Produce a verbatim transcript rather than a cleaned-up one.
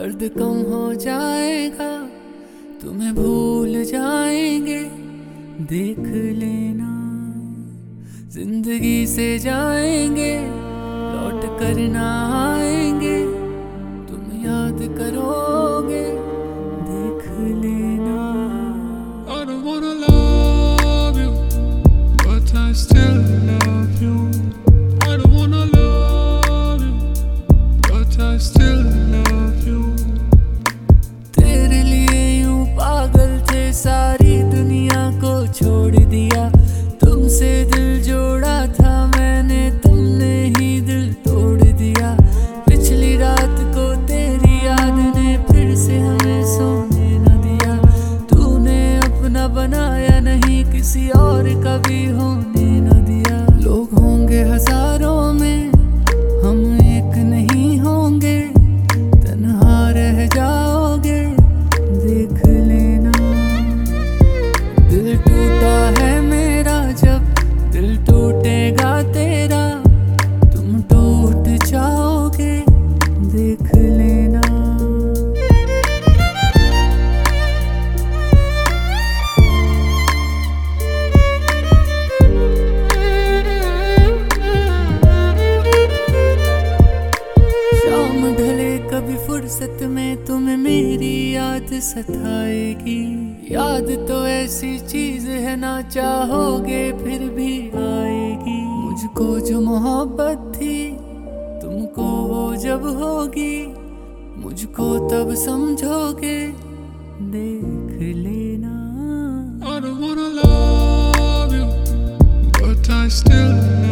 दर्द कम हो जाएगा, तुम्हें भूल जाएंगे। देख लेना जिंदगी से जाएंगे, लौट कर ना आएंगे। तुम याद करोगे, देख लेना। I don't wanna love you, but I still love you. I don't wanna love you, but I still love you. तेरे लिए यूं पागल थे, सारी दुनिया को छोड़ दिया। तुमसे दिल जोड़ा था मैंने, तुमने ही दिल तोड़ दिया। पिछली रात को तेरी याद ने फिर से हमें सोने न दिया। तूने अपना बनाया नहीं, किसी और का भी होने न दिया। लोग होंगे हजारों में, हम एक नहीं होंगे। तन्हा रह जाओगे, देख लेना। दिल टूटा है मेरा, जब दिल टूटेगा तेरा। तुम टूट जाओगे, देख लेना। शाम ढले कभी फुर्सत में तुम्हें मेरी याद सताएगी। याद तो ऐसी चीज है, ना चाहोगे फिर भी आएगी। मुझको जो मोहब्बत थी, तुमको वो जब होगी। मुझको तब समझोगे, देख लेना। I don't wanna love you, but I still love you.